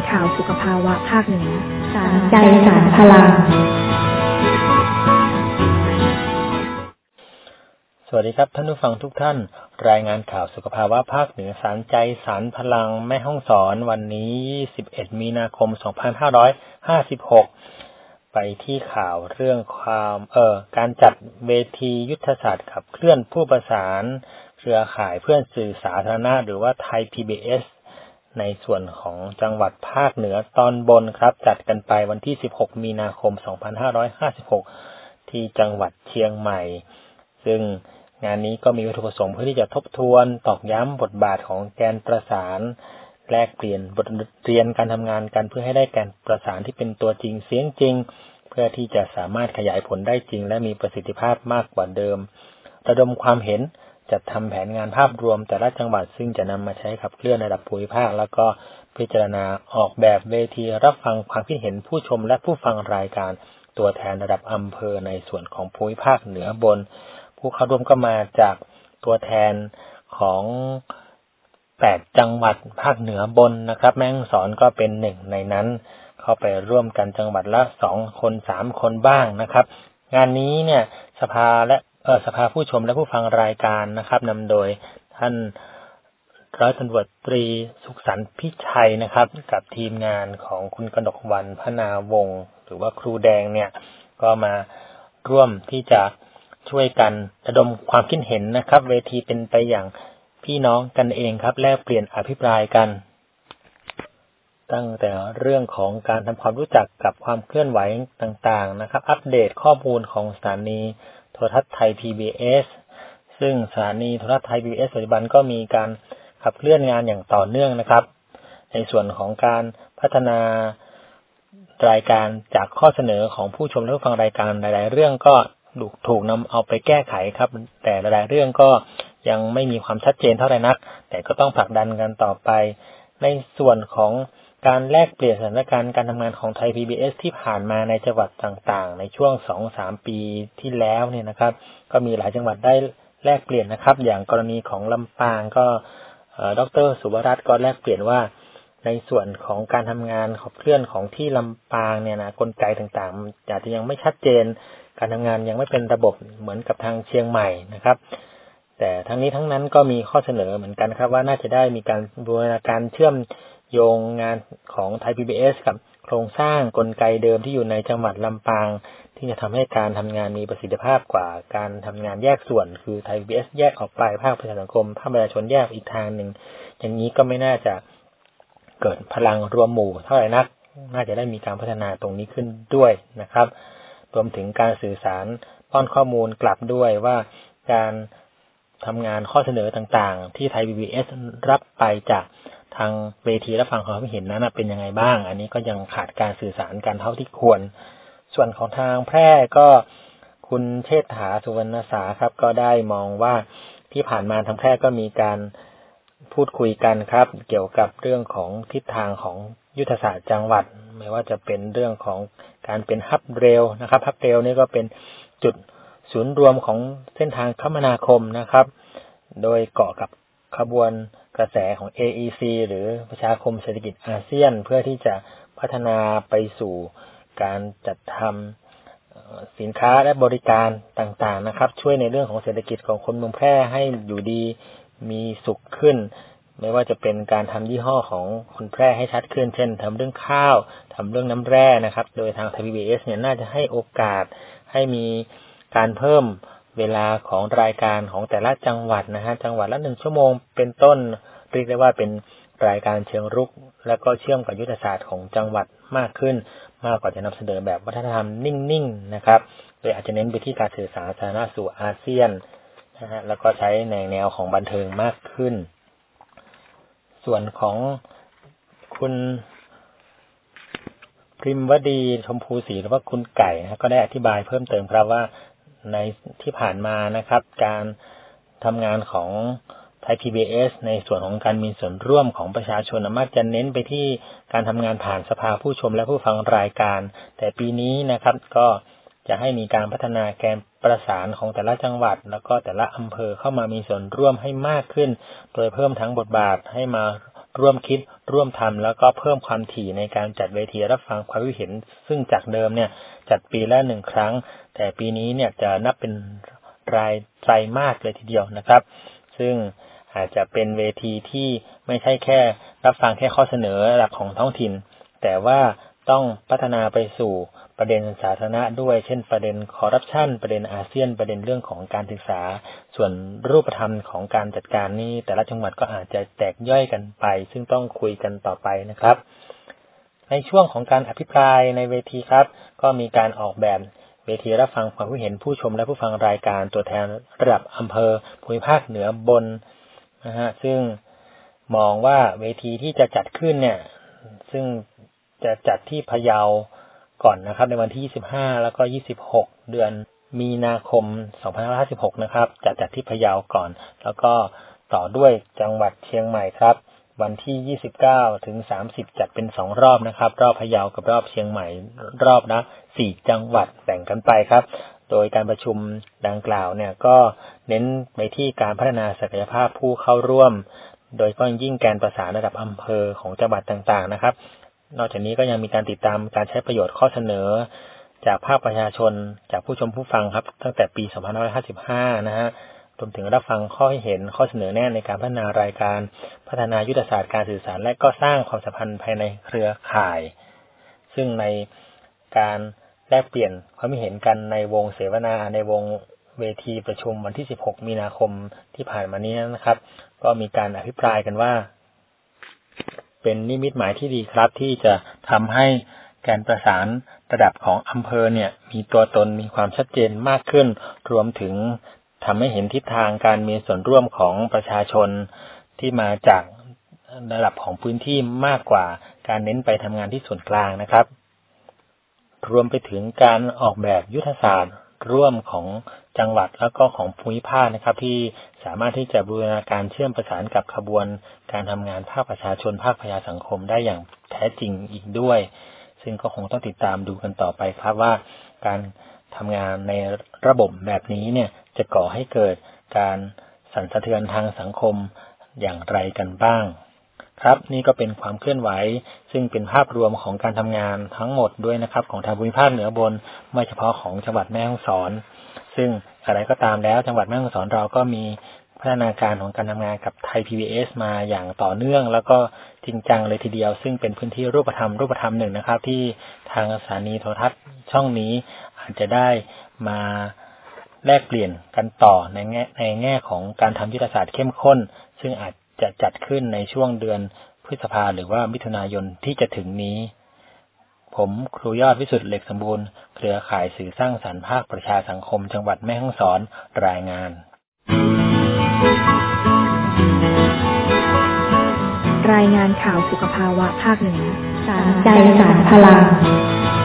ข่าวสุขภาวะภาคเหนือสารใจสารพลังสวัสดีครับท่านผู้ฟังทุกท่านรายงานข่าวสุขภาวะภาคเหนือสารใจสารพลังแม่ฮ่องสอนวันนี้21มีนาคม2556ไปที่ข่าวเรื่องการจัดเวทียุทธศาสตร์ขับเคลื่อนผู้ประสานเครือข่ายเพื่อนสื่อสาธารณะหรือว่าไทย PBS ในส่วนของจังหวัดภาคเหนือตอนบนครับจัดกันไปวันที่16มีนาคม2556ที่จังหวัดเชียงใหม่ซึ่งงานนี้ก็มีวัตถุประสงค์เพื่อที่จะทบทวนตอกย้ำบทบาทของแกนประสานแลกเปลี่ยนบทเรียนการทำงานกันเพื่อให้ได้แกนประสานที่เป็นตัวจริงเสียงจริงเพื่อที่จะสามารถขยายผลได้จริงและมีประสิทธิภาพมากกว่าเดิมระดมความเห็นจัดทำแผนงานภาพรวมแต่ละจังหวัดซึ่งจะนำมาใช้ขับเคลื่อนในระดับภูมิภาคแล้วก็พิจารณาออกแบบเวทีรับฟังความคิดเห็นผู้ชมและผู้ฟังรายการตัวแทนระดับอำเภอในส่วนของภูมิภาคเหนือบนผู้เข้าร่วมก็มาจากตัวแทนของ8จังหวัดภาคเหนือบนนะครับแม่ฮ่องสอนก็เป็นหนึ่งในนั้นเข้าไปร่วมกันจังหวัดละ2คน3คนบ้างนะครับงานนี้เนี่ยสภาผู้ชมและผู้ฟังรายการนะครับนำโดยท่านร้อยตำรวจตรีสุขสันต์พิชัยนะครับกับทีมงานของคุณกนกวรรณพนาวงศ์หรือว่าครูแดงเนี่ยก็มาร่วมที่จะช่วยกันระดมความคิดเห็นนะครับเวทีเป็นไปอย่างพี่น้องกันเองครับแลกเปลี่ยนอภิปรายกันตั้งแต่เรื่องของการทำความรู้จักกับความเคลื่อนไหวต่างๆนะครับอัปเดตข้อมูลของสถานีโทรทัศน์ไทย PBS ซึ่งสถานีโทรทัศน์ไทย PBS ปัจจุบันก็มีการขับเคลื่อนงานอย่างต่อเนื่องนะครับในส่วนของการพัฒนารายการจากข้อเสนอของผู้ชมและผู้ฟังรายการหลายๆเรื่องก็ถูกนำเอาไปแก้ไขครับแต่หลายๆเรื่องก็ยังไม่มีความชัดเจนเท่าไหร่นักแต่ก็ต้องผลักดันกันต่อไปในส่วนของการแลกเปลี่ยนสถานการณ์การทำงานของไทย PBS ที่ผ่านมาในจังหวัดต่างๆในช่วง 2-3 ปีที่แล้วเนี่ยนะครับก็มีหลายจังหวัดได้แลกเปลี่ยนนะครับอย่างกรณีของลำปางก็ดร.สุวรัตน์ก็แลกเปลี่ยนว่าในส่วนของการทำงานขับเคลื่อนของที่ลำปางเนี่ยนะกลไกต่างๆอาจจะยังไม่ชัดเจนการทำงานยังไม่เป็นระบบเหมือนกับทางเชียงใหม่นะครับแต่ทั้งนี้ทั้งนั้นก็มีข้อเสนอเหมือนกันครับว่าน่าจะได้มีการบูรณาการเชื่อมโยงงานของไทย PBS กับโครงสร้างกลไกเดิมที่อยู่ในจังหวัดลำปางที่จะทำให้การทำงานมีประสิทธิภาพกว่าการทำงานแยกส่วนคือไทย PBS แยกออกไปภาคประชาสังคมภาคประชาชนแยกอีกทางหนึ่งอย่างนี้ก็ไม่น่าจะเกิดพลังรวมหมู่เท่าไหร่นักน่าจะได้มีการพัฒนาตรงนี้ขึ้นด้วยนะครับรวมถึงการสื่อสารป้อนข้อมูลกลับด้วยว่าการทำงานข้อเสนอต่างๆที่ไทย PBS รับไปจากทางเวทีรับฟังความคิดเห็นนั้นเป็นยังไงบ้างอันนี้ก็ยังขาดการสื่อสารกันเท่าที่ควรส่วนของทางแพร่ก็คุณเชษฐาสุวรรณสาครับก็ได้มองว่าที่ผ่านมาทางแพร่ก็มีการพูดคุยกันครับเกี่ยวกับเรื่องของทิศทางของยุทธศาสตร์จังหวัดไม่ว่าจะเป็นเรื่องของการเป็นฮับเรลนะครับฮับเรลนี่ก็เป็นจุดศูนย์รวมของเส้นทางคมนาคมนะครับโดยเกาะกับขบวนกระแสของ AEC หรือประชาคมเศรษฐกิจอาเซียนเพื่อที่จะพัฒนาไปสู่การจัดทำสินค้าและบริการต่างๆนะครับช่วยในเรื่องของเศรษฐกิจของคนเมืองแพร่ให้อยู่ดีมีสุขขึ้นไม่ว่าจะเป็นการทำยี่ห้อของคนแพร่ให้ชัดขึ้นเช่นทำเรื่องข้าวทำเรื่องน้ำแร่นะครับโดยทางไทย PBS เนี่ยน่าจะให้โอกาสให้มีการเพิ่มเวลาของรายการของแต่ละจังหวัดนะฮะจังหวัดละ1ชั่วโมงเป็นต้นเรียกได้ว่าเป็นรายการเชิงรุกแล้วก็เชื่อมกับยุทธศาสตร์ของจังหวัดมากขึ้นมากกว่าจะนำเสนอแบบวัฒนธรรมนิ่งๆนะครับโดยอาจจะเน้นไปที่การสื่อสารสาธารณะสู่อาเซียนนะฮะแล้วก็ใช้ในแนวของบันเทิงมากขึ้นส่วนของคุณพริมวดีชมพูศรีหรือว่าคุณไก่นะก็ได้อธิบายเพิ่มเติมครับว่าในที่ผ่านมานะครับการทำงานของไทย PBS ในส่วนของการมีส่วนร่วมของประชาชนมักจะเน้นไปที่การทำงานผ่านสภาผู้ชมและผู้ฟังรายการแต่ปีนี้นะครับก็จะให้มีการพัฒนาแกนประสานของแต่ละจังหวัดแล้วก็แต่ละอำเภอเข้ามามีส่วนร่วมให้มากขึ้นโดยเพิ่มทั้งบทบาทให้มาร่วมคิดร่วมทำแล้วก็เพิ่มความถี่ในการจัดเวทีรับฟังความคิดเห็นซึ่งจากเดิมเนี่ยจัดปีละ1 ครั้งแต่ปีนี้เนี่ยจะนับเป็นรายไตรมาสเลยทีเดียวนะครับซึ่งอาจจะเป็นเวทีที่ไม่ใช่แค่รับฟังแค่ข้อเสนอหลักของท้องถิ่นแต่ว่าต้องพัฒนาไปสู่ประเด็นสาธารณะด้วยเช่นประเด็นคอร์รัปชันประเด็นอาเซียนประเด็นเรื่องของการศึกษาส่วนรูปธรรมของการจัดการนี้แต่ละจังหวัดก็อาจจะแตกย่อยกันไปซึ่งต้องคุยกันต่อไปนะครับในช่วงของการอภิปรายในเวทีครับก็มีการออกแบบเวทีรับฟังความคิดเห็นผู้ชมและผู้ฟังรายการตัวแทนระดับอำเภอภูมิภาคเหนือบนนะฮะซึ่งมองว่าเวทีที่จะจัดขึ้นเนี่ยซึ่งจะจัดที่พะเยาก่อนนะครับในวันที่25แล้วก็26เดือนมีนาคม2556นะครับจัดที่พะเยาก่อนแล้วก็ต่อด้วยจังหวัดเชียงใหม่ครับวันที่29ถึง30จัดเป็น2รอบนะครับรอบพะเยากับรอบเชียงใหม่รอบละ4จังหวัดแบ่งกันไปครับโดยการประชุมดังกล่าวเนี่ยก็เน้นไปที่การพัฒนาศักยภาพผู้เข้าร่วมโดยก็ยิ่งการประสานระดับอำเภอของจังหวัดต่างๆนะครับนอกจากนี้ก็ยังมีการติดตามการใช้ประโยชน์ข้อเสนอจากภาคประชาชนจากผู้ชมผู้ฟังครับตั้งแต่ปี2555นะฮะรวมถึงรับฟังข้อเห็นข้อเสนอแนะในการพัฒนารายการพัฒนายุทธศาสตร์การสื่อสารและก็สร้างความสัมพันธ์ภายในเครือข่ายซึ่งในการแลกเปลี่ยนความเห็นกันในวงเสวนาในวงเวทีประชุมวันที่16มีนาคมที่ผ่านมานี้นะครับก็มีการอภิปรายกันว่าเป็นนิมิตหมายที่ดีครับที่จะทำให้การประสานระดับของอำเภอเนี่ยมีตัวตนมีความชัดเจนมากขึ้นรวมถึงทำให้เห็นทิศทางการมีส่วนร่วมของประชาชนที่มาจากระดับของพื้นที่มากกว่าการเน้นไปทำงานที่ส่วนกลางนะครับรวมไปถึงการออกแบบยุทธศาสตร์ร่วมของจังหวัดแล้วก็ของภูมิภาคนะครับที่สามารถที่จะบูรณาการเชื่อมประสานกับขบวนการทำงานภาคประชาชนภาคประชาสังคมได้อย่างแท้จริงอีกด้วยซึ่งก็คงต้องติดตามดูกันต่อไปครับว่าการทำงานในระบบแบบนี้เนี่ยจะก่อให้เกิดการสั่นสะเทือนทางสังคมอย่างไรกันบ้างครับนี่ก็เป็นความเคลื่อนไหวซึ่งเป็นภาพรวมของการทำงานทั้งหมดด้วยนะครับของทางภูมิภาคเหนือบนไม่เฉพาะของจังหวัดแม่ฮ่องสอนซึ่งอะไรก็ตามแล้วจังหวัดแม่ฮ่องสอนเราก็มีพัฒนาการของการทำงานกับไทย PBS มาอย่างต่อเนื่องแล้วก็จริงจังเลยทีเดียวซึ่งเป็นพื้นที่รูปธรรมหนึ่งนะครับที่ทางสถานีโทรทัศน์ช่องนี้อาจจะได้มาแลกเปลี่ยนกันต่อในแง่ของการทำยุทธศาสตร์เข้มข้นซึ่งอาจจะจัดขึ้นในช่วงเดือนพฤษภาหรือว่ามิถุนายนที่จะถึงนี้ผมครูยอดวิสุทธิ์เหล็กสมบูรณ์เครือข่ายสื่อสร้างสรรค์ภาคประชาสังคมจังหวัดแม่ฮ่องสอนรายงานรายงานข่าวสุขภาวะภาคเหนือสารใจสารพลัง